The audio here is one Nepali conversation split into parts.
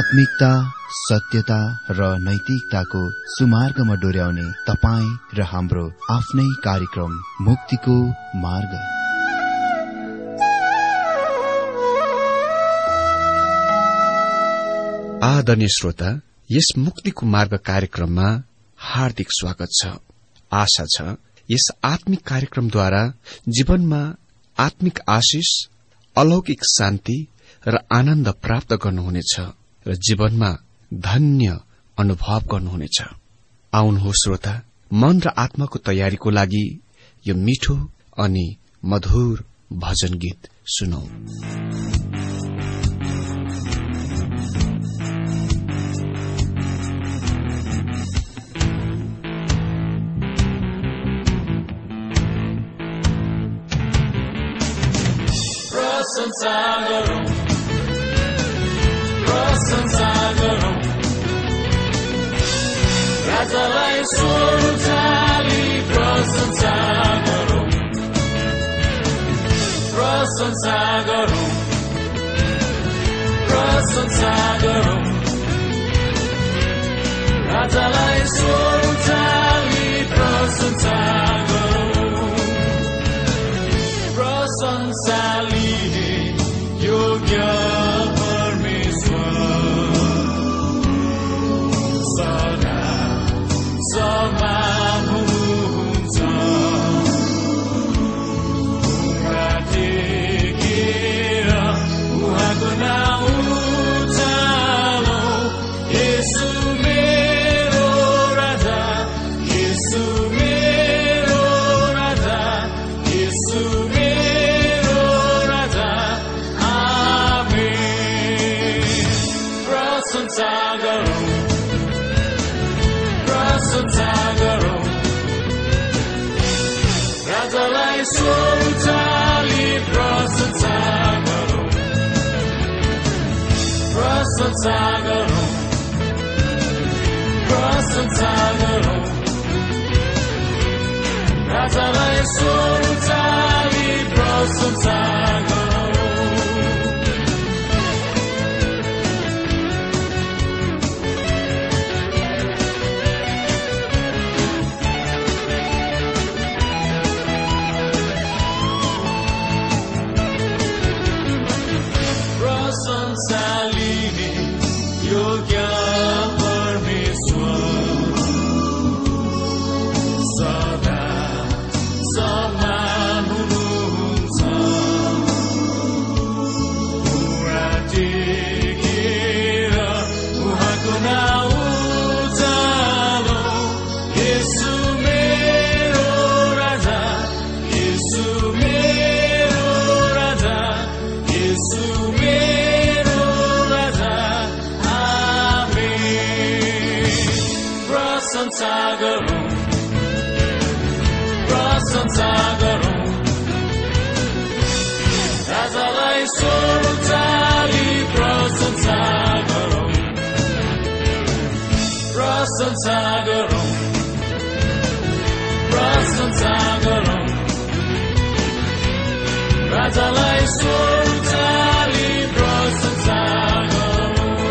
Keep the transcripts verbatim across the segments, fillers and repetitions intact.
आत्मिकता, सत्यता र नैतिकताको सुमार्गमा डोर्याउने तपाईँ र हाम्रो आफ्नै कार्यक्रम मुक्तिको मार्ग। आदरणीय श्रोता, यस मुक्तिको मार्ग कार्यक्रममा हार्दिक स्वागत छ। आशा छ यस आत्मिक कार्यक्रमद्वारा जीवनमा आत्मिक आशिष, अलौकिक शान्ति र आनन्द प्राप्त गर्नुहुनेछ र जीवनमा धन्य अनुभव गर्नुहुनेछ। आउनुहोस् श्रोता, मन र आत्माको तयारीको लागि यो मिठो अनि मधुर भजन गीत सुनौ। प्रशंसा गरौं, प्रशंसा गरौं, राजालाई स्वर उचाली प्रशंसा गरौं, प्रशंसा गरौं, प्रशंसा गरौं, राजालाई स्वर उचाली प्रशंसा गरौं, प्रशंसा लिने योग्य प्रशंसा गरौं, प्रशंसा गरौं, राजालाई स्वर उचाली प्रशंसा गरौं। प्रशंसा लिने योग्य परमेश्वर सदा समान हुनुहुन्छ। पुरा टेकेर उहाँको नाउँ उचालौँ। येशू मेरो राजा, येशू मेरो राजा, येशू मेरो राजा, आमेन। प्रशंसा गरौँ, प्रशंसा गरौँ, राजालाई स्वर उचाली प्रशंसा गरौँ, प्रशंसा गरौँ, प्रशंसा गरौँ, राजालाई स्वर उचाली प्रशंसा गरौँ।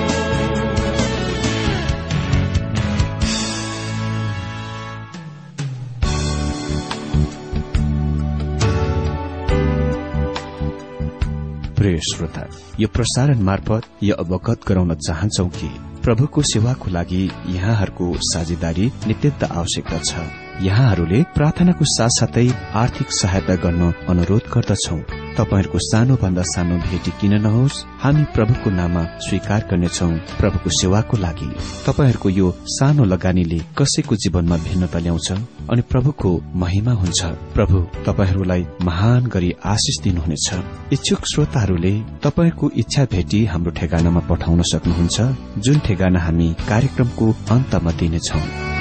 प्रिय श्रोता, यो प्रसारण मार्फत यो अवगत गराउन चाहन्छौ कि प्रभुको सेवाको लागि यहाँहरूको साझेदारी नित्यन्त आवश्यकता छ। यहाँहरूले प्रार्थनाको साथसाथै आर्थिक सहायता गर्न अनुरोध गर्दछौ। तपाईहरूको सानो भन्दा सानो भेटी किन नहोस्, हामी प्रभुको नाममा स्वीकार गर्नेछौ। प्रभुको सेवाको लागि तपाईहरूको यो सानो लगानीले कसैको जीवनमा भिन्नता ल्याउँछ अनि प्रभुको महिमा हुन्छ। प्रभु तपाईहरूलाई महान गरी आशिष दिनुहुनेछ। इच्छुक श्रोताहरूले तपाईहरूको इच्छा भेटी हाम्रो ठेगानामा पठाउन सक्नुहुन्छ, जुन ठेगाना हामी कार्यक्रमको अन्तमा दिनेछौ।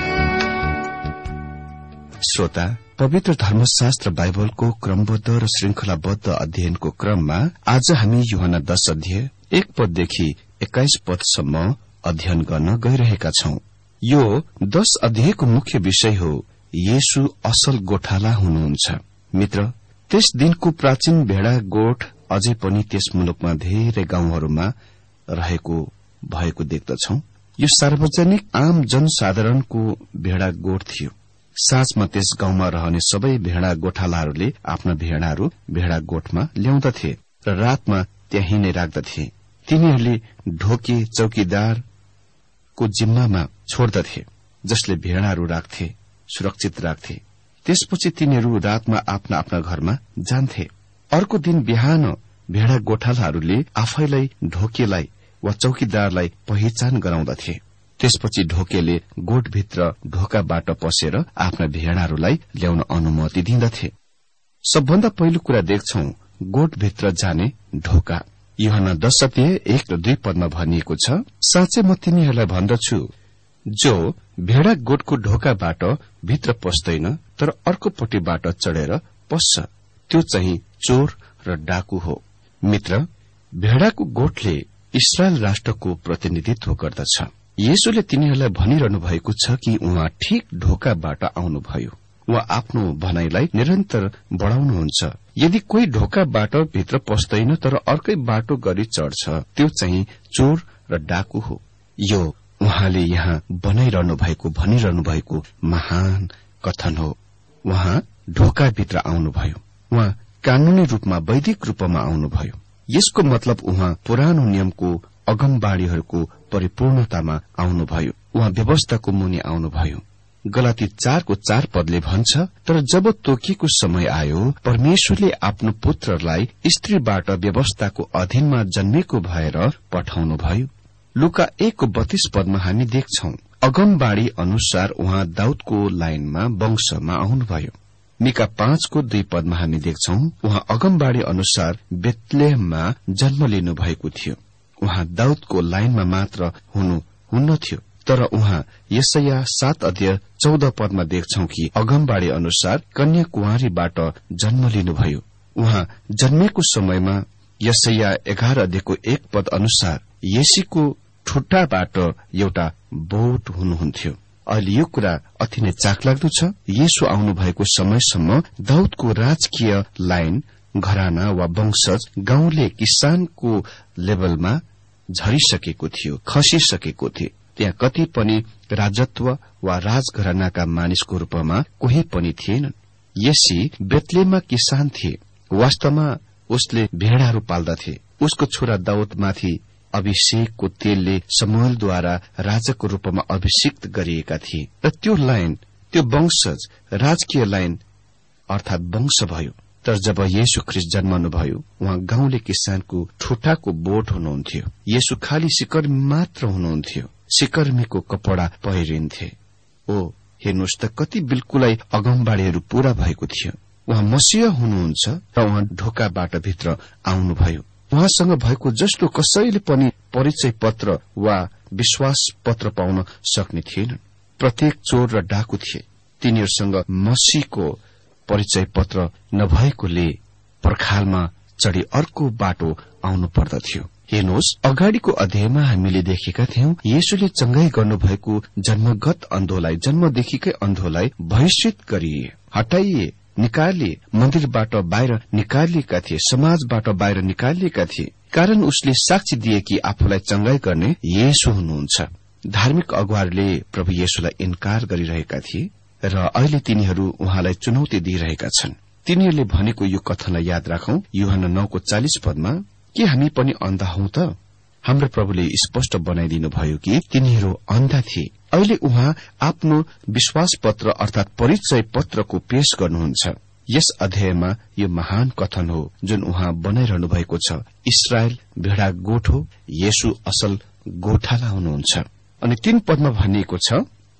श्रोता, पवित्र धर्मशास्त्र बाइबलको क्रमबद्ध र श्रृंखलाबद्ध अध्ययनको क्रममा आज हामी यूहन्ना दश अध्याय एक पददेखि एक्काइस पदसम्म अध्ययन गर्न गइरहेका छौं। यो दश अध्यायको मुख्य विषय हो येशू असल गोठाला हुनुहुन्छ। मित्र, त्यस दिनको प्राचीन भेडा गोठ अझै पनि त्यस मुलुकमा धेरै गाउँहरूमा रहेको भएको देख्दछौं। यो सार्वजनिक आम जनसाधारणको भेडा गोठ थियो। साँझमा त्यस गाउँमा रहने सबै भेडा गोठालाहरूले आफ्ना भेडाहरू भेडा गोठमा ल्याउँदथे र रातमा त्यही नै राख्दथे। तिनीहरूले ढोके चौकीदारको जिम्मामा छोड्दथे, जसले भेडाहरू राख्थे, सुरक्षित राख्थे। त्यसपछि तिनीहरू रातमा आफ्ना आफ्ना घरमा जान्थे। अर्को दिन बिहान भेडा गोठालाहरूले आफैलाई ढोकेलाई वा चौकीदारलाई पहिचान गराउँदथे। त्यसपछि ढोकेले गोठभित्र ढोकाबाट पसेर आफ्ना भेडाहरूलाई ल्याउन अनुमति दिँदथे। सबभन्दा पहिलो कुरा देख्छौं गोठभित्र जाने ढोका। यूहन्ना दश अध्याय एक र दुई पदमा भनिएको छ, साँच्चै म तिनीहरूलाई भन्दछु, जो भेडा गोठको ढोकाबाट भित्र पस्दैन तर अर्कोपट्टिबाट चढेर पस्छ, त्यो चाहिँ चोर र डाकु हो। मित्र, भेडाको गोठले इस्रायल राष्ट्रको प्रतिनिधित्व गर्दछ। येशूले तिनीहरूलाई भनिरहनु भएको छ कि उहाँ ठिक ढोकाबाट आउनुभयो। उहाँ आफ्नो भनाईलाई निरन्तर बढ़ाउनुहुन्छ। यदि कोही ढोकाबाट भित्र पस्दैन तर अर्कै बाटो गरी चढ्छ, त्यो चाहिँ चोर र डाकु हो। यो उहाँले यहाँ बनाइरहनु भएको भनिरहनु भएको महान कथन हो। उहाँ ढोकाभित्र आउनुभयो। उहाँ कानूनी रूपमा वैदिक रूपमा आउनुभयो। यसको मतलब उहाँ पुरानो नियमको अगमबाणीहरूको परिपूर्णतामा आउनुभयो। उहाँ व्यवस्थाको मुनि आउनुभयो। गलाती चारको चार पदले भन्छ, तर जब तोकिएको समय आयो, परमेश्वरले आफ्नो पुत्रलाई स्त्रीबाट व्यवस्थाको अधीनमा जन्मेको भएर पठाउनुभयो। लुका एकको बत्तीस पदमा हामी देख्छौं, अगमबाणी अनुसार उहाँ दाउदको लाइनमा वंशमा आउनुभयो। मिका पाँचको दुई पदमा हामी देख्छौं, उहाँ अगमबाणी अनुसार बेथलेहममा जन्म लिनु भएको थियो। उहाँ दाउदको लाइनमा मात्र हुनु हुन्न थियो, तर उहाँ यशाया सात अध्याय चौध पदमा देख्छौं कि अगमबाणी अनुसार कन्या कुँवारीबाट जन्म लिनुभयो। उहाँ जन्मेको समयमा यशाया एघार अध्यायको एक पद अनुसार येशूको ठुट्टाबाट एउटा बोट हुनुहुन्थ्यो। अहिले यो कुरा अति नै चाखलाग्दो छ। येशू आउनु भएको समयसम्म दाउदको राजकीय लाइन, घराना वा वंशज गाउँले किसानको लेभलमा झरिसकेको थियो, खसिसकेको थियो। त्यहाँ कति पनि राजत्व वा राजघरानाका मानिसको रूपमा कोही पनि थिएनन्। येसी बेथलेहममा किसान थिए। वास्तवमा उसले भेडाहरू पाल्दथे। उसको छोरा दाउदमाथि अभिषेकको तेलले शमूएलद्वारा राजाको रूपमा अभिषिक्त गरिएका थिए र त्यो लाइन, त्यो वंशज राजकीय लाइन अर्थात वंश भयो। तर जब येशू ख्रीष्ट जन्मनुभयो, उहाँ गाउँले किसानको ठुटाको बोट हुनुहुन्थ्यो। येशू खाली सिकर्मी मात्र हुनुहुन्थ्यो। सिकर्मीको कपड़ा पहिरिन्थे। ओ हेर्नुहोस् त, कति बिल्कुलै अगमबाणीहरू पूरा भएको थियो। उहाँ मसीह हुनुहुन्छ र उहाँ ढोकाबाट भित्र आउनुभयो। उहाँसँग भएको जस्तो कसैले पनि परिचय पत्र वा विश्वास पत्र पाउन सक्ने थिएनन्। प्रत्येक चोर र डाकु थिए। तिनीहरूसँग मसीहको परिचय पत्र नभएकोले पर्खालमा चढी अर्को बाटो आउनु पर्दथ्यो। हेर्नुहोस्, अगाडिको अध्यायमा हामीले देखेका थियौं, येशूले चंगाई गर्नुभएको जन्मगत अन्धोलाई, जन्मदेखिकै अन्धोलाई बहिष्कृत गरिए, हटाइए, निकालिए, मन्दिरबाट बाहिर निकालिएका थिए, समाजबाट बाहिर निकालिएका थिए। कारण उसले साक्षी दिए कि आफूलाई चंगाई गर्ने येशू हुनुहुन्छ। धार्मिक अगुवाहरूले प्रभु येशूलाई इन्कार गरिरहेका थिए र अहिले तिनीहरू उहाँलाई चुनौती दिइरहेका छन्। तिनीहरूले भनेको यो कथनलाई याद राखौं, यूहन्ना नौको चालिस पदमा, के हामी पनि अन्धा हौं त? हाम्रो प्रभुले स्पष्ट बनाइदिनु भयो कि तिनीहरू अन्धा थिए। अहिले उहाँ आफ्नो विश्वास पत्र अर्थात परिचय पत्रको पेश गर्नुहुन्छ। यस अध्यायमा यो महान कथन हो जुन उहाँ बनाइरहनु भएको छ। इस्रायल भेडा गोठ हो, येशू असल गोठाला हुनुहुन्छ। अनि तीन पदमा भनिएको छ,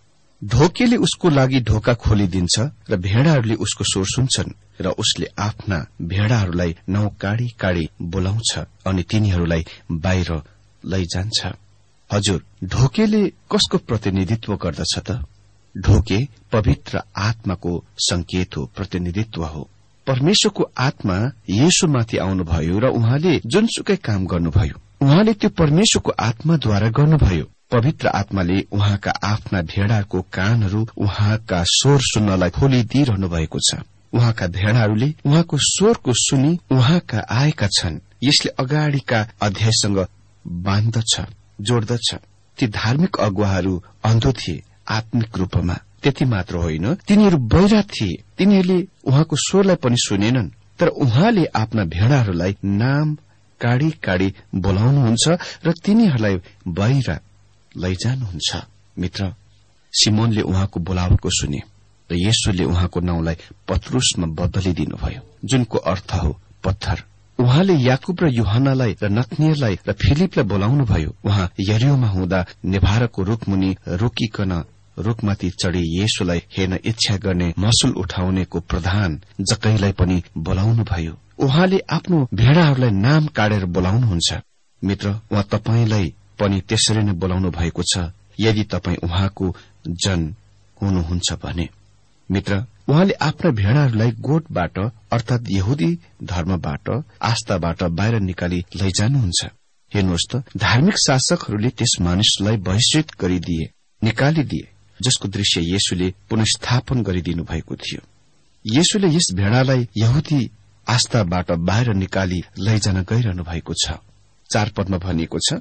ढोकेले उसको लागि ढोका खोलिदिन्छ र भेडाहरूले उसको स्वर सुन्छन् र उसले आफ्ना भेडाहरूलाई नौ काडी काडी बोलाउँछ अनि तिनीहरूलाई बाहिर लैजान्छ। हजुर, ढोकेले कसको प्रतिनिधित्व गर्दछ त? ढोके पवित्र आत्माको संकेत हो, प्रतिनिधित्व हो। परमेश्वरको आत्मा येशूमाथि आउनुभयो र उहाँले जुनसुकै काम गर्नुभयो, उहाँले त्यो परमेश्वरको आत्माद्वारा गर्नुभयो। पवित्र आत्माले उहाँका आफ्ना भेडाको कानहरू उहाँका स्वर सुन्नलाई खोलिदिइरहनु भएको छ। उहाँका भेडाहरूले उहाँको स्वरको सुनि उहाँका आएका छन्। यसले अगाडिका अध्यायसँग बाँध्दछ। जोड्दछ। ती धार्मिक अगुवाहरू अन्धो थिए आत्मिक रूपमा। त्यति मात्र होइन, तिनीहरू बहिरा थिए। तिनीहरूले उहाँको स्वरलाई पनि सुनेनन्, तर उहाँले आफ्ना भेडाहरूलाई नाम काडी काडी बोलाउनुहुन्छ र तिनीहरूलाई बाहिर लैजानुहुन्छ। मित्र, सिमोनले उहाँको बोलावटको सुने र येशूले उहाँको नाउँलाई पत्रुसमा बदलिदिनुभयो, जुनको अर्थ हो पत्थर। उहाँले याकुब र यूहन्नालाई र नतनिएललाई र फिलिपलाई बोलाउनुभयो। उहाँ यरियोमा हुँदा नेभाराको रुखमुनि रोकिकन रुखमाथि चढी येशूलाई हेर्न इच्छा गर्ने मसुल उठाउनेको प्रधान जक्कईलाई पनि बोलाउनुभयो। उहाँले आफ्नो भेडाहरूलाई नाम काटेर बोलाउनुहुन्छ। मित्र, उहाँ तपाईंलाई पनि त्यसरी नै बोलाउनु भएको छ यदि तपाईं उहाँको जन हुनुहुन्छ भने। मित्र, उहाँले आफ्ना भेडाहरूलाई गोठबाट अर्थात यहुदी धर्मबाट आस्थाबाट बाहिर निकाली लैजानुहुन्छ। हेर्नुहोस् त, धार्मिक शासकहरूले त्यस मानिसलाई बहिष्कृत गरिदिए, निकालिदिए, जसको दृश्य येशूले पुनस्थापन गरिदिनु भएको थियो। येशूले यस भेडालाई यहुदी आस्थाबाट बाहिर निकाली लैजान गइरहनु भएको छ। चार पदमा भनिएको छ,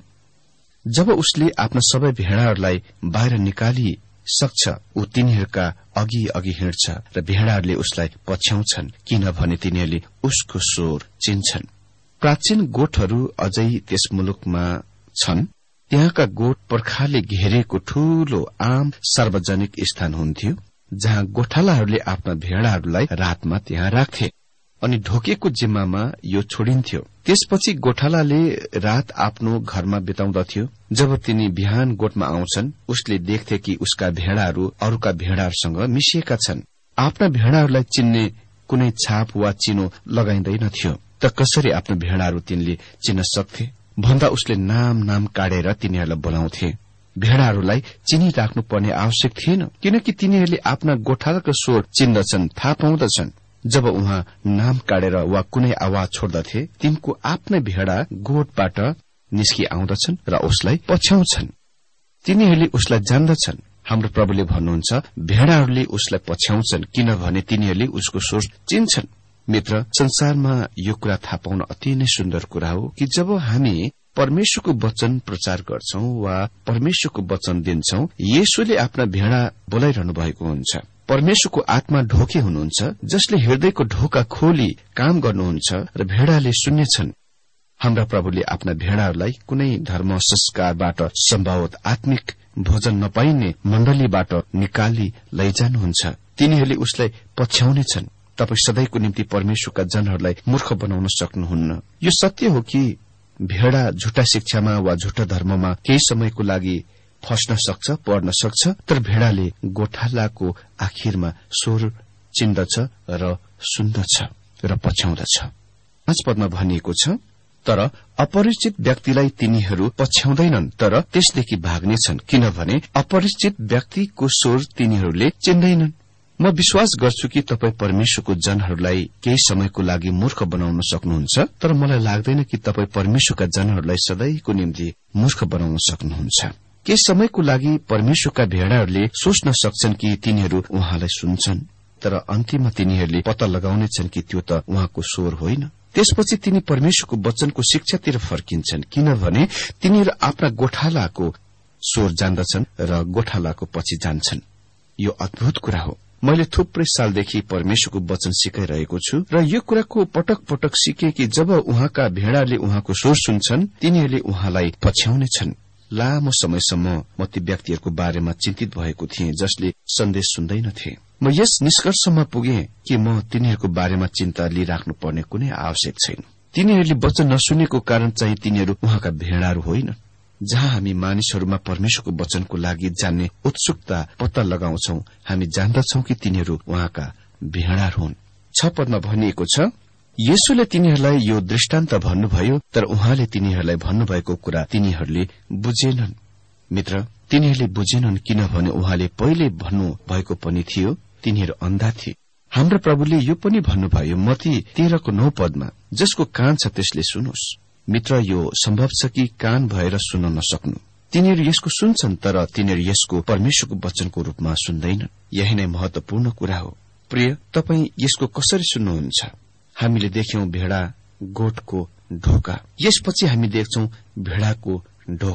जब उसले आफ्ना सबै भेडाहरूलाई बाहिर निकाली सक्छ, ऊ तिनीहरूका अघि अघि हिँड्छ र भेडाहरूले उसलाई पछ्याउँछन्, किनभने तिनीहरूले उसको स्वर चिन्छन्। प्राचीन गोठहरू अझै त्यस मुलुकमा छन्। त्यहाँका गोठ पर्खालले घेरेको ठूलो आम सार्वजनिक स्थान हुन्थ्यो, जहाँ गोठालाहरूले आफ्ना भेडाहरूलाई रातमा त्यहाँ राख्थे अनि ढोकेको जिम्मामा यो छोडिन्थ्यो। त्यसपछि गोठालाले रात आफ्नो घरमा बिताउँदथ्यो। जब तिनी बिहान गोठमा आउँछन्, उसले देख्थे कि उसका भेडाहरू अरूका भेडाहरूसँग मिसिएका छन्। आफ्ना भेडाहरूलाई चिन्ने कुनै छाप वा चिनो लगाइँदैनथ्यो, त कसरी आफ्ना भेडाहरू तिनले चिन्न सक्थे भन्दा उसले नाम नाम काटेर तिनीहरूलाई बोलाउँथे। भेडाहरूलाई चिनिराख्नु पर्ने आवश्यक थिएन, किनकि तिनीहरूले आफ्ना गोठालाको स्वर चिन्दछन्, थाहा पाउँदछन्। जब उहाँ नाम काटेर वा कुनै आवाज छोड्दथे, तिनको आफ्नै भेडा गोठबाट निस्कि आउँदछन् र उसलाई पछ्याउँछन्। तिनीहरूले उसलाई जान्दछन्। हाम्रो प्रभुले भन्नुहुन्छ, भेडाहरूले उसलाई पछ्याउँछन् किनभने तिनीहरूले उसको स्वर चिन्छन्। मित्र, संसारमा यो कुरा थाहा पाउन अति नै सुन्दर कुरा हो कि जब हामी परमेश्वरको वचन प्रचार गर्छौं वा परमेश्वरको वचन दिन्छौं, येशूले आफ्ना भेडा बोलाइरहनु भएको हुन्छ। परमेश्वरको आत्मा ढोके हुनुहुन्छ, जसले हृदयको ढोका खोली काम गर्नुहुन्छ र भेडाले सुन्नेछन्। हाम्रा प्रभुले आफ्ना भेडाहरूलाई कुनै धर्म संस्कारबाट सम्भवत आत्मिक भोजन नपाइने मण्डलीबाट निकाली लैजानुहुन्छ। तिनीहरूले उसलाई पछ्याउनेछन्। तपाई सधैँको निम्ति परमेश्वरका जनहरूलाई मूर्ख बनाउन सक्नुहुन्न। यो सत्य हो कि भेडा झुटा शिक्षामा वा झुटा धर्ममा केही समयको लागि फस्न सक्छ, पढ्न सक्छ, तर भेडाले गोठालाको आखिरमा स्वर चिन्दछ र सुन्दछ र पछ्याउँदछ। पाँच पदमा भनिएको छ, तर अपरिचित व्यक्तिलाई तिनीहरू पछ्याउँदैनन्, तर त्यसदेखि भाग्नेछन्, किनभने अपरिचित व्यक्तिको स्वर तिनीहरूले चिन्दैनन्। म विश्वास गर्छु कि तपाई परमेश्वरको जनहरूलाई केही समयको लागि मूर्ख बनाउन सक्नुहुन्छ, तर मलाई लाग्दैन कि तपाई परमेश्वरका जनहरूलाई सधैँको निम्ति मूर्ख बनाउन सक्नुहुन्छ। केही समयको लागि परमेश्वरका भेडाहरूले सोच्न सक्छन् कि तिनीहरू उहाँलाई सुन्छन्, तर अन्तिममा तिनीहरूले पत्ता लगाउनेछन् कि त्यो त उहाँको स्वर होइन। त्यसपछि तिनी परमेश्वरको वचनको शिक्षातिर फर्किन्छन्, किनभने तिनीहरू आफ्ना गोठालाको स्वर जान्दछन् र गोठालाको पछि जान्छन्। यो अद्भुत कुरा हो। मैले थुप्रै सालदेखि परमेश्वरको वचन सिकाइरहेको छु र यो कुराको पटक पटक सिके कि जब उहाँका भेडाले उहाँको स्वर सुन्छन्, तिनीहरूले उहाँलाई पछ्याउनेछन्। लामो समयसम्म म ती व्यक्तिहरूको बारेमा चिन्तित भएको थिएँ जसले सन्देश सुन्दैनथे। म यस निष्कर्षमा पुगे कि म तिनीहरूको बारेमा चिन्ता लिइराख्नु पर्ने कुनै आवश्यक छैन। तिनीहरूले वचन नसुनेको कारण चाहिँ तिनीहरू उहाँका भेडाहरू होइन। जहाँ हामी मानिसहरूमा परमेश्वरको वचनको लागि जान्ने उत्सुकता पत्ता लगाउँछौ, हामी जान्दछौ कि तिनीहरू उहाँका भेडाहरू हुन्। छ पदमा भनिएको छ, येशूले तिनीहरूलाई यो दृष्टान्त भन्नुभयो, तर उहाँले तिनीहरूलाई भन्नुभएको कुरा तिनीहरूले बुझेनन्। मित्र, तिनीहरूले बुझेनन् किनभने उहाँले पहिले भन्नु भएको पनि थियो, तिनीहरू अन्धा थिए। हाम्रो प्रभुले यो पनि भन्नुभयो मत्ती तेह्रको नौ पदमा, जसको कान छ त्यसले सुनोस्। मित्र, यो सम्भव छ कि कान भएर सुन्न नसक्नु। तिनीहरू यसको सुन्छन्, तर तिनीहरू यसको परमेश्वरको वचनको रूपमा सुन्दैनन्। यही नै महत्वपूर्ण कुरा हो। प्रिय, तपाई यसको कसरी सुन्नुहुन्छ? हामीले देख्यौं भेडा गोठको ढोका, यसपछि हामी देख्छौं भेडाको ढोका।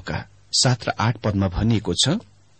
सात र आठ पदमा भनिएको छ,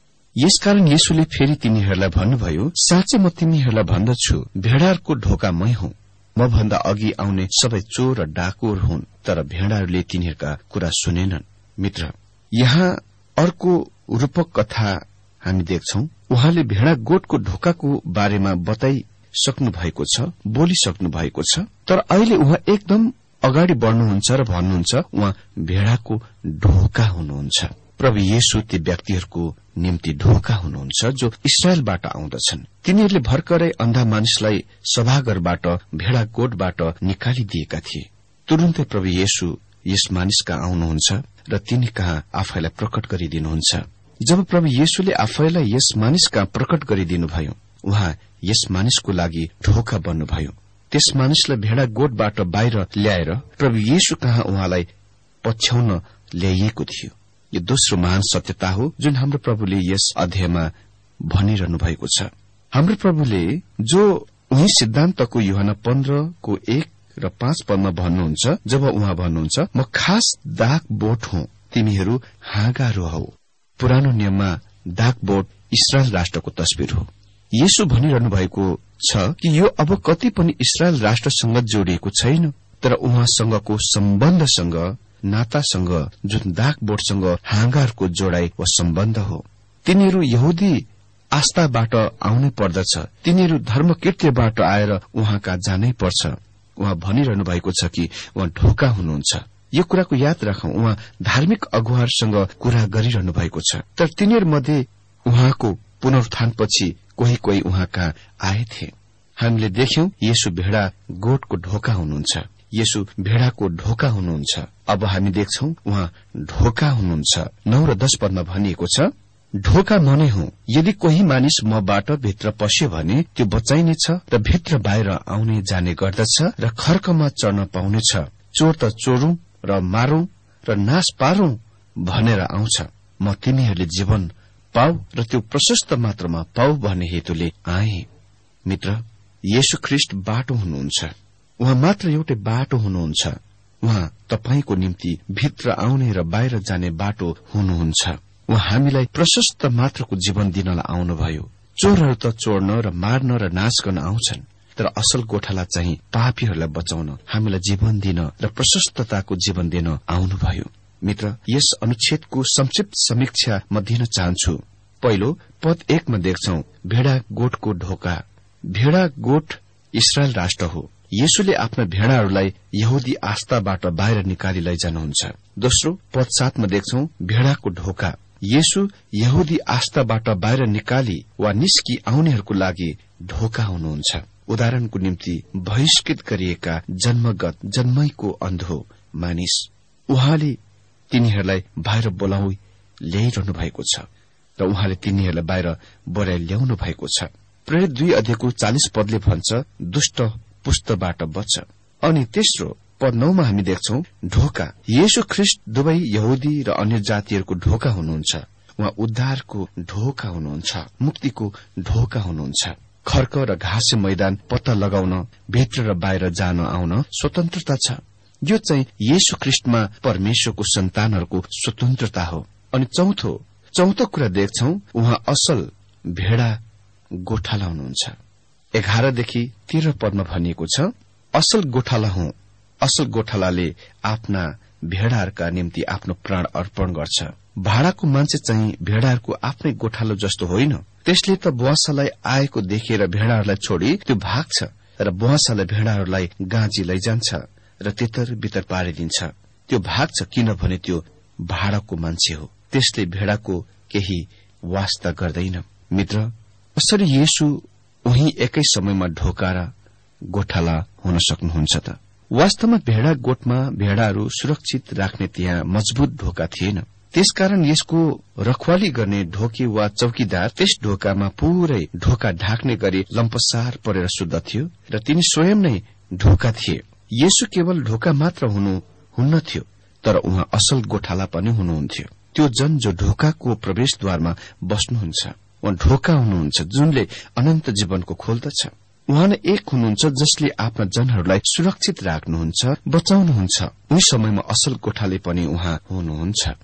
यसकारण येशूले फेरि तिनीहरूलाई भन्नुभयो, साँच्चै म तिमीहरूलाई भन्दछु, भेडाहरूको ढोका मै हुँ। म भन्दा अघि आउने सबै चोर र डाकुर हुन्, तर भेडाहरूले तिनीहरूका कुरा सुनेनन्। मित्र, यहाँ अर्को रूपक कथा हामी देख्छौं। उहाँले भेडा गोठको ढोकाको बारेमा बताइसक्नु भएको छ, बोलिसक्नु भएको छ, तर अहिले उहाँ एकदम अगाडि बढ्नुहुन्छ र भन्नुहुन्छ उहाँ भेडाको ढोका हुनुहुन्छ। प्रभु येशू ती व्यक्तिहरूको निम्ति ढोका हुनुहुन्छ जो इस्राएलबाट आउँदछन्। तिनीहरूले भर्खरै अन्धा मानिसलाई सभाघरबाट भेडा गोठबाट निकालिदिएका थिए। तुरुन्तै प्रभु येशू यस मानिसका आउनुहुन्छ र तिनी कहाँ आफैलाई प्रकट गरिदिनुहुन्छ। जब प्रभु येशूले आफैलाई यस मानिसका प्रकट गरिदिनुभयो, उहाँ यस मानिसको लागि ढोका बन्नुभयो। त्यस मानिसलाई भेडा गोठबाट बाहिर ल्याएर प्रभु येशू कहाँ उहाँलाई पछ्याउन ल्याइएको थियो। यो दोस्रो महान सत्यता हो जुन हाम्रो प्रभुले यस अध्यायमा भनिरहनु भएको छ। हाम्रो प्रभुले जो उही सिद्धान्तको यूहन्ना पन्ध्रको एक र पाँच पदमा भन्नुहुन्छ, जब उहाँ भन्नुहुन्छ, म खास दाग बोट हुँ, तिमीहरू हाँगाहरू हौ। पुरानो नियममा दाग बोट इस्राएल राष्ट्रको तस्बिर हो। येशू भनिरहनु भएको छ कि यो अब कति पनि इस्राएल राष्ट्रसँग जोडिएको छैन, तर उहाँसँगको सम्बन्धसँग, नातासँग, जुन दाग बोटसँग हाँगाहरूको जोडाई वा सम्बन्ध हो। तिनीहरू यहुदी आस्थाबाट आउनै पर्दछ, तिनीहरू धर्मकृत्यबाट आएर उहाँका जानै पर्छ। उहाँ भनिरहनु भएको छ कि उहाँ ढोका हुनुहुन्छ। यो कुराको याद राखौं, उहाँ धार्मिक अगुवाहरूसँग कुरा गरिरहनु भएको छ, तर तिनीहरूमध्ये उहाँको पुनरुत्थानपछि कोही कोही उहाँ कहाँ आएथे। हामीले देख्यौं येशू भेडा गोठको ढोका हुनुहुन्छ। येशू भेडाको ढोका हुनुहुन्छ। अब हामी देख्छौं उहाँ ढोका हुनुहुन्छ। नौ र दश पदमा भनिएको छ, ढोका म नै हुँ। यदि कोही मानिस मबाट भित्र पस्यो भने त्यो बचाइनेछ र भित्र बाहिर आउने जाने गर्दछ र खर्कमा चढ्न पाउनेछ। चोर त चोरौं र मारौं र नाश पारौं भनेर आउँछ। म तिमीहरूले जीवन पाऊ र त्यो प्रशस्त मात्रामा पाऊ भन्ने हेतुले आए। मित्र, येशू ख्रीष्ट बाटो हुनुहुन्छ। उहाँ मात्र एउटै बाटो हुनुहुन्छ। उहाँ तपाईंको निम्ति भित्र आउने र बाहिर जाने बाटो हुनुहुन्छ। उहाँ हामीलाई प्रशस्त मात्रको जीवन दिनलाई आउनुभयो। चोरहरू त चोर्न र मार्न र नाश गर्न आउँछन्, तर असल गोठाला चाहिँ पापीहरूलाई बचाउन, हामीलाई जीवन दिन र प्रशस्तताको जीवन दिन आउनुभयो। मित्र, यस अनुच्छेदको संक्षिप्त समीक्षा म दिन चाहन्छु। पहिलो पद एकमा देख्छौं भेडा गोठको ढोका। भेडा गोठ इस्राएल राष्ट्र हो। येशूले आफ्ना भेडाहरूलाई यहुदी आस्थाबाट बाहिर निकाली लैजानुहुन्छ। दोस्रो पद सातमा देख्छौं भेडाको ढोका। येशू यहुदी आस्थाबाट बाहिर निकाली वा निस्की आउनेहरूको लागि ढोका हुनुहुन्छ। उदाहरणको निम्ति बहिष्कृत गरिएका जन्मगत जन्मैको अन्धो मानिस, उहाँले तिनीहरूलाई बाहिर बोलाउ ल्याइरहनु भएको छ र उहाँले तिनीहरूलाई बाहिर बोलाइ ल्याउनु भएको छ। प्रेरित दुई अध्यायको चालिस पदले भन्छ, दुष्ट पुस्तबाट बच। अनि तेस्रो पद नौमा हामी देख्छौं ढोका। येशू ख्रीष्ट दुवै यहुदी र अन्य जातिहरूको ढोका हुनुहुन्छ। उहाँ उद्धारको ढोका हुनुहुन्छ, मुक्तिको ढोका हुनुहुन्छ। खर्क र घाँसे मैदान पत्ता लगाउन, भित्र र बाहिर जान आउन स्वतन्त्रता छ। यो चाहिँ येशू ख्रीष्टमा परमेश्वरको सन्तानहरूको स्वतन्त्रता हो। अनि चौथो चौथो कुरा देख्छौं उहाँ असल भेडा गोठाला हुनुहुन्छ। एघारदेखि तेह्र पदमा भनिएको छ, असल गोठाला हुँ। असल गोठालाले आफ्ना भेडाहरूका निम्ति आफ्नो प्राण अर्पण गर्छ। भाडाको मान्छे चाहिँ भेडाहरूको आफ्नै गोठालो जस्तो होइन। त्यसले त बुवासालाई आएको देखेर भेडाहरूलाई छोडी त्यो भाग्छ र बुवासाले भेडाहरूलाई गाँजी लैजान्छ र तितर बितर पारिदिन्छ। त्यो भाग्छ किनभने त्यो भाडाको मान्छे हो। त्यसले भेडाको केही वास्ता गर्दैन। मित्र, कसरी येशू उही एकै समयमा ढोका र गोठाला हुन सक्नुहुन्छ त? वास्तवमा भेडा गोठमा भेडाहरू सुरक्षित राख्ने त्यहाँ मजबुत ढोका थिएन। त्यसकारण यसको रखवाली गर्ने ढोके वा चौकीदार त्यस ढोकामा पूरै ढोका ढाक्ने गरी लम्पसार परेर सुत्दथ्यो र तिनी स्वयं नै ढोका थिए। येशू केवल ढोका मात्र हुनु हुन्न थियो, तर उहाँ असल गोठाला पनि हुनुहुन्थ्यो। त्यो जन जो ढोकाको प्रवेशद्वारमा बस्नुहुन्छ, उहाँ ढोका हुनुहुन्छ जुनले अनन्त जीवनको खोल्दछ। उहाँ नै एक हुनुहुन्छ जसले आफ्ना जनहरूलाई सुरक्षित राख्नुहुन्छ, बचाउनुहुन्छ। उही समयमा असल गोठाले पनि उहाँ हुनुहुन्छ।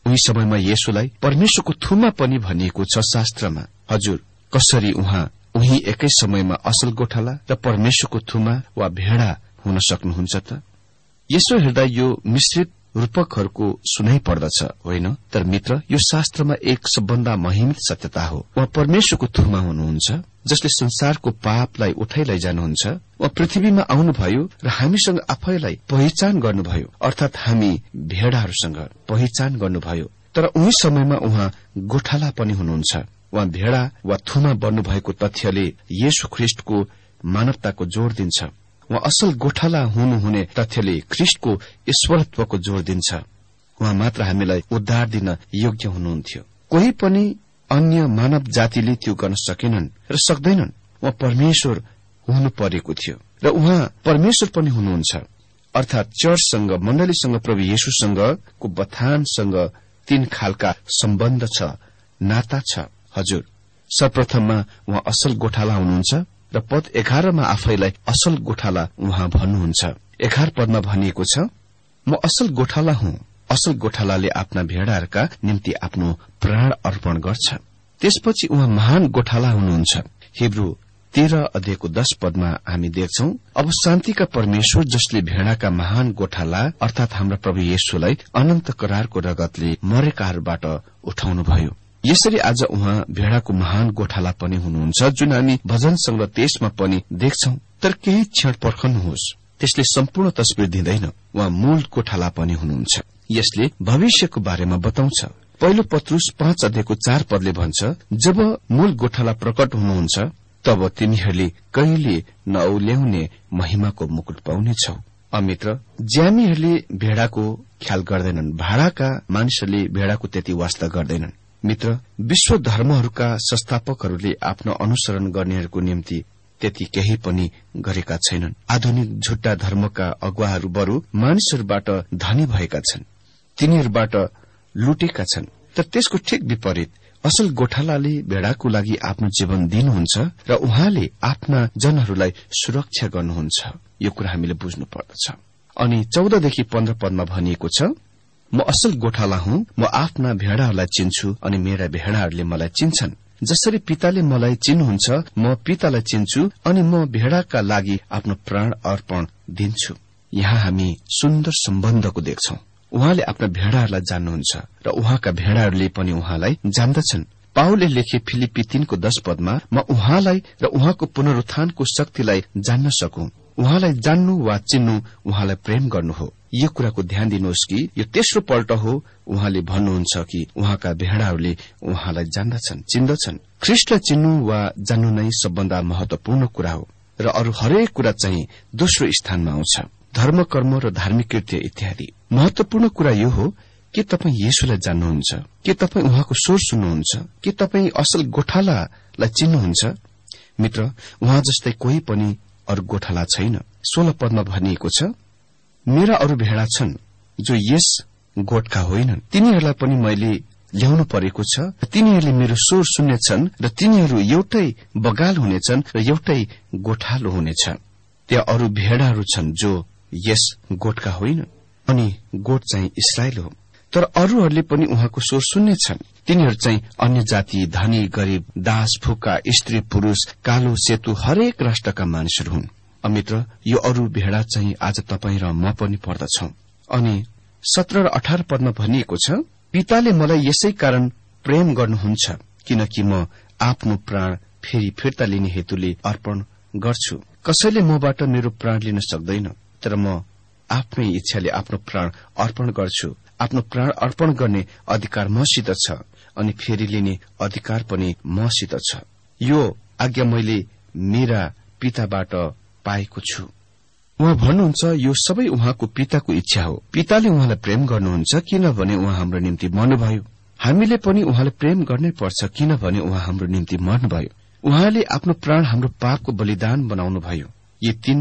उही समयमा येशूलाई परमेश्वरको थुमा पनि भनिएको छ शास्त्रमा। हजुर, कसरी उहाँ उही एकै समयमा असल गोठाला र परमेश्वरको थुमा वा भेडा हुन सक्नुहुन्छ त? यसो हेर्दा यो मिश्रित रूपकहरूको सुनाइ पर्दछ, होइन? तर मित्र, यो शास्त्रमा एक सबभन्दा महिमित सत्यता हो। उहाँ परमेश्वरको थुमा हुनुहुन्छ, जसले संसारको पापलाई उठाइ लैजानुहुन्छ। उहाँ पृथ्वीमा आउनुभयो र हामीसँग आफैलाई पहिचान गर्नुभयो, अर्थात हामी भेडाहरूसँग पहिचान गर्नुभयो। तर उही समयमा उहाँ गोठाला पनि हुनुहुन्छ। उहाँ भेडा वा थुमा बन्नुभएको तथ्यले येशू ख्रिस्टको मानवताको जोड़ दिन्छ। उहाँ असल गोठाला हुनुहुने तथ्यले ख्रिस्टको ईश्वरत्वको जोड़ दिन्छ। उहाँ मात्र हामीलाई उद्धार दिन योग्य हुनुहुन्थ्यो। कोही पनि अन्य मानव जातिले त्यो गर्न सकेनन् र सक्दैनन्। उहाँ परमेश्वर हुनु परेको थियो र उहाँ परमेश्वर पनि हुनुहुन्छ, अर्थात चर्चसँग, मण्डलीसँग, प्रभु येशूसँगको बथानसँग तीन खालका सम्बन्ध छ, नाता छ। हजुर, सर्वप्रथममा उहाँ असल गोठाला हुनुहुन्छ र पद एघारमा आफैलाई असल गोठाला उहाँ भन्नुहुन्छ। एघार पदमा भनिएको छ, म असल गोठाला हुँ। असल गोठालाले आफ्ना भेडाहरूका निम्ति आफ्नो प्राण अर्पण गर्छ। त्यसपछि उहाँ महान गोठाला हुनुहुन्छ। हिब्रू तेह्र अध्यायको दश पदमा हामी देख्छौं, अब शान्तिका परमेश्वर जसले भेडाका महान गोठाला अर्थात हाम्रा प्रभु येशूलाई अनन्त करारको रगतले मरेकाहरूबाट उठाउनुभयो। यसरी आज उहाँ भेडाको महान गोठाला पनि हुनुहुन्छ, जुन हामी भजनसँग त्यसमा पनि देख्छौं। तर केही क्षण पर्खनुहोस्, त्यसले सम्पूर्ण तस्बिर दिँदैन। उहाँ मूल गोठाला पनि हुनुहुन्छ। यसले भविष्यको बारेमा बताउँछ। पहिलो पत्रुस पाँच अध्यायको चार पदले भन्छ, जब मूल गोठाला प्रकट हुनुहुन्छ तब तिमीहरूले कहिले नौल्याउने महिमाको मुकुट पाउनेछौ। अमित्र, ज्यामीहरूले भेडाको ख्याल गर्दैनन्, भाडाका मानिसहरूले भेडाको त्यति वास्ता गर्दैनन्। मित्र, विश्व धर्महरूका संस्थापकहरूले आफ्नो अनुसरण गर्नेहरूको निम्ति त्यति केही पनि गरेका छैनन्। आधुनिक झुट्टा धर्मका अगुवाहरू बरु मानिसहरूबाट धनी भएका छन्, तिनीहरूबाट लुटेका छन्। तर त्यसको ठिक विपरीत असल गोठालाले भेडाको लागि आफ्नो जीवन दिनुहुन्छ र उहाँले आफ्ना जनहरूलाई सुरक्षा गर्नुहुन्छ। यो कुरा हामीले बुझ्नु पर्दछ। अनि चौधदेखि पन्ध्र पदमा भनिएको छ, म असल गोठाला हुँ, म आफ्ना भेडाहरूलाई चिन्छु अनि मेरा भेडाहरूले मलाई चिन्छन्। जसरी पिताले मलाई चिन्नुहुन्छ, म पितालाई चिन्छु अनि म भेडाका लागि आफ्नो प्राण अर्पण दिन्छु। यहाँ हामी सुन्दर सम्बन्धको देख्छौं। उहाँले आफ्ना भेडाहरूलाई जान्नुहुन्छ र उहाँका भेडाहरूले पनि उहाँलाई जान्दछन्। पाउलले लेखे फिलिप्पी तीनको दश पदमा, म उहाँलाई र उहाँको पुनरुत्थानको शक्तिलाई जान्न सकूं। उहाँलाई जान्नु वा चिन्नु उहाँलाई प्रेम गर्नु हो। यो कुराको ध्यान दिनुहोस् कि यो तेस्रो पल्ट हो उहाँले भन्नुहुन्छ कि उहाँका भेडाहरूले उहाँलाई जान्दछन्, चिन्दछन्। ख्रिस्टलाई चिन्नु वा जान्नु नै सबभन्दा महत्वपूर्ण कुरा हो र अरू हरेक कुरा चाहिँ दोस्रो स्थानमा आउँछ, धर्म, कर्म र धार्मिक कृत्य इत्यादि। महत्वपूर्ण कुरा यो हो कि तपाई येशूलाई जान्नुहुन्छ, के तपाई उहाँको स्वर सुन्नुहुन्छ, के तपाई असल गोठालालाई चिन्नुहुन्छ। मित्र, उहाँ जस्तै कोही पनि अरू गोठाला छैन। सोह्र पदमा भनिएको छ, मेरा अरू भेडा छन् जो यस गोठका होइनन्, तिनीहरूलाई पनि मैले ल्याउनु परेको छ। तिनीहरूले मेरो स्वर सुन्नेछन् र तिनीहरू एउटै बगाल हुनेछन् र एउटै गोठालो हुनेछ। त्यहाँ अरू भेडाहरू छन् जो यस गोठका होइनन्, अनि गोठ चाहिँ इस्राएल हो। तर अरूहरूले पनि उहाँको स्वर सुन्नेछन्। तिनीहरू चाहिँ अन्य जाति, धनी, गरीब, दास, फुका, स्त्री, पुरूष, कालो, सेतु, हरेक राष्ट्रका मानिसहरू हुन्। अमित्र, यो अरू भेडा चाहिँ आज तपाईँ र म पनि पर्दछौ। अनि सत्र र अठार पदमा भनिएको छ, पिताले मलाई यसै कारण प्रेम गर्नुहुन्छ किनकि म आफ्नो प्राण फेरि फिर्ता लिने हेतुले अर्पण गर्छु। कसैले मबाट मेरो प्राण लिन सक्दैन, तर म आफ्नै इच्छाले आफ्नो प्राण अर्पण गर्छु। आफ्नो प्राण अर्पण गर्ने अधिकार मसित छ अनि फेरि लिने अधिकार पनि मसित छ। यो आज्ञा मैले मेरा पिताबाट पाएको छु। उहाँ भन्नुहुन्छ यो सबै उहाँको पिताको इच्छा हो। पिताले उहाँलाई प्रेम गर्नुहुन्छ किनभने उहाँ हाम्रो निम्ति मर्नुभयो। हामीले पनि उहाँलाई प्रेम गर्नै पर्छ किनभने उहाँ हाम्रो निम्ति मर्नुभयो। उहाँले आफ्नो प्राण हाम्रो पापको बलिदान बनाउनुभयो। यी तीन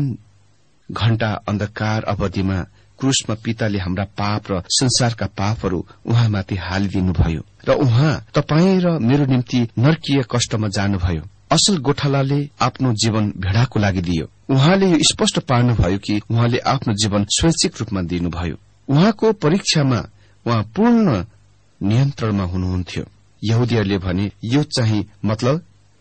घण्टा अन्धकार अवधिमा क्रुसमा पिताले हाम्रा पाप र संसारका पापहरू उहाँमाथि हालिदिनुभयो र उहाँ तपाईँ र मेरो निम्ति नरकीय कष्टमा जानुभयो। असल गोठालाले आफ्नो जीवन भेडाको लागि दियो। उहाँले यो स्पष्ट पार्नुभयो कि उहाँले आफ्नो जीवन स्वैच्छिक रूपमा दिनुभयो। उहाँको परीक्षामा उहाँ पूर्ण नियन्त्रणमा हुनुहुन्थ्यो। यहुदीहरूले भने यो चाहिँ मतलब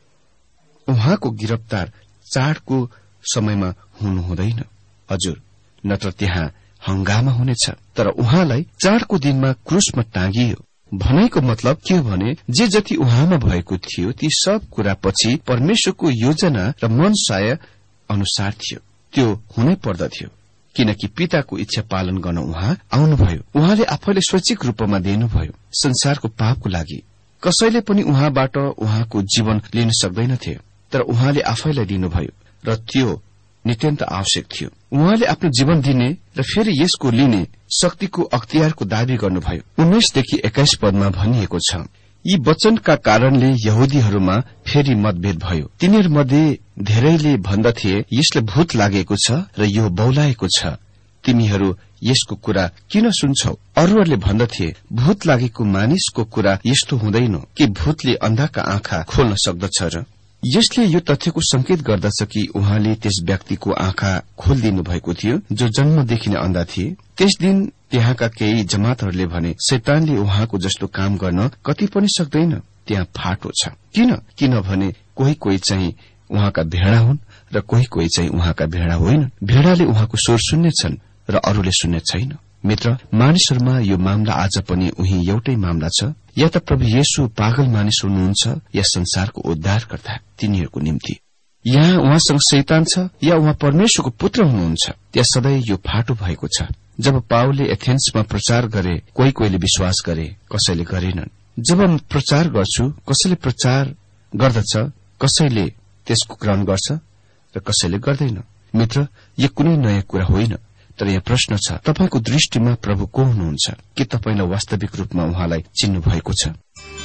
उहाँको गिरफ्तार चाडको समयमा हुनु हुँदैन हजुर, नत्र त्यहाँ हंगामा हुनेछ। तर उहाँलाई चाडको दिनमा क्रुसमा टाँगियो। भनाइको मतलब के हो भने जे जति उहाँमा भएको थियो ती सब कुरा पछि परमेश्वरको योजना र मनसाय अनुसार थियो। त्यो हुनै पर्दथ्यो किनकि पिताको इच्छा पालन गर्न उहाँ आउनुभयो। उहाँले आफैले स्वैच्छिक रूपमा दिनुभयो संसारको पापको लागि। कसैले पनि उहाँबाट उहाँको जीवन लिन सक्दैनथे, तर उहाँले आफैलाई दिनुभयो र त्यो नित्यन्त आवश्यक थियो। उहाँले आफ्नो जीवन दिने र फेरि यसको लिने शक्तिको अख्तियारको दावी गर्नुभयो। उन्नाइसदेखि एक्काइस पदमा भनिएको छ, यी वचनका कारणले यहुदीहरूमा फेरि मतभेद भयो। तिनीहरूमध्ये धेरैले भन्दथे यसले भूत लागेको छ र यो बौलाएको छ, तिमीहरू यसको कुरा किन सुन्छौ? अरूहरूले भन्दथे भूत लागेको मानिसको कुरा यस्तो हुँदैन कि भूतले अन्धाका आँखा खोल्न सक्दछ र यसले यो तथ्यको संकेत गर्दछ कि उहाँले त्यस व्यक्तिको आँखा खोलिदिनु भएको थियो जो जन्मदेखि नै अन्धा थिए। त्यस दिन त्यहाँका केही जमातहरूले भने शैतानले उहाँको जस्तो काम गर्न कति पनि सक्दैन, त्यहाँ फाटो छ। किन? किनभने कोही कोही चाहिँ उहाँका भेडा हुन् र कोही कोही चाहिँ उहाँका भेडा होइनन्। भेडाले उहाँको स्वर सुन्नेछन् र अरूले सुन्ने छैन। मित्र, मानिसहरूमा यो मामला आज पनि उही एउटै मामला छ। या त प्रभु येशू पागल मानिस हुनुहुन्छ या संसारको उद्धारकर्ता तिनीहरूको निम्ति। यहाँ उहाँसँग शैतान छ या उहाँ परमेश्वरको पुत्र हुनुहुन्छ, त्यहाँ सधैँ यो फाटो भएको छ। जब पावलले एथेन्समा प्रचार गरे कोही कोहीले विश्वास गरे, कसैले गरेनन्। जब म प्रचार गर्छु कसैले प्रचार गर्दछ, कसैले त्यसको ग्रहण गर्छ र कसैले गर्दैन। मित्र, यो कुनै नयाँ कुरा होइन, तर यहाँ प्रश्न छ, तपाईको दृष्टिमा प्रभु को हुनुहुन्छ? के तपाईलाई वास्तविक रूपमा उहाँलाई चिन्नु भएको छ?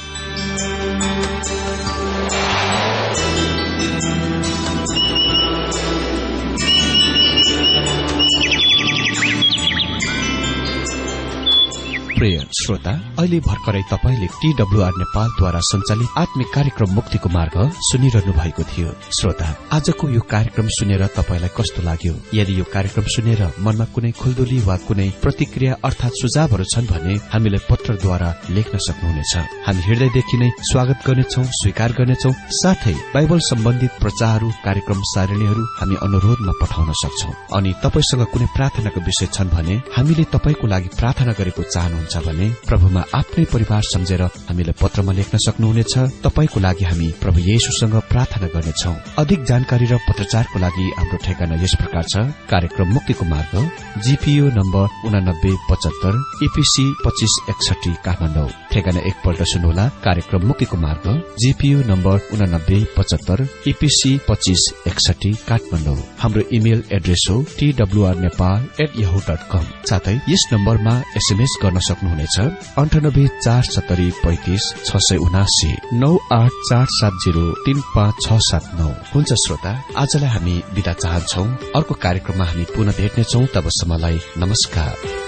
प्रिय श्रोता, अहिले भर्खरै तपाईले टीडब्ल्यूआर नेपालद्वारा संचालित आत्मिक कार्यक्रम मुक्तिको मार्ग सुनिरहनु भएको थियो। श्रोता, आजको यो कार्यक्रम सुनेर तपाईलाई कस्तो लाग्यो? यदि यो कार्यक्रम सुनेर मनमा कुनै खुल्दुली वा कुनै प्रतिक्रिया अर्थात सुझावहरू छन् भने हामीलाई पत्रद्वारा लेख्न सक्नुहुनेछ। हामी हृदयदेखि नै स्वागत गर्नेछौं, स्वीकार गर्नेछौं। साथै बाइबल सम्बन्धित प्रचारहरू, कार्यक्रम सारणीहरू हामी अनुरोधमा पठाउन सक्छौं। अनि तपाईसँग कुनै प्रार्थनाको विषय छन् भने हामीले तपाईको लागि प्रार्थना गरेको चाहनुहुन्छ भने प्रभुमा आफ्नै परिवार सम्झेर हामीलाई पत्रमा लेख्न सक्नुहुनेछ। तपाईको लागि हामी प्रभु येशूसँग प्रार्थना गर्नेछौं। अधिक जानकारी र पत्रचारको लागि हाम्रो ठेगाना यस प्रकार छ, कार्यक्रम मुक्तिको मार्ग, जीपीओ नम्बर उनानब्बे पचहत्तर ईपीसी पच्चीस एकसठी काठमाडौँ। ठेगाना एकपल्ट सुन्नुहोला, कार्यक्रम मुक्तिको मार्ग, जीपीओ नम्बर उनानब्बे पचहत्तर ईपीसी पच्चीस एकसठी काठमाडौँ। हाम्रो इमेल एड्रेस हो T W R Nepal at Yahoo dot com. साथै यस नम्बरमा एसएमएस गर्न सक्नुहुनेछ अन्ठानब्बे चार सत्तरी पैंतिस छ सय उनासी नौ आठ चार सात जीरो तीन पाँच छ सात नौ। हुन्छ श्रोता, आजलाई हामी बिदा चाहन्छौ। अर्को कार्यक्रममा हामी पुनः भेट्नेछौ। तबसम्मलाई नमस्कार।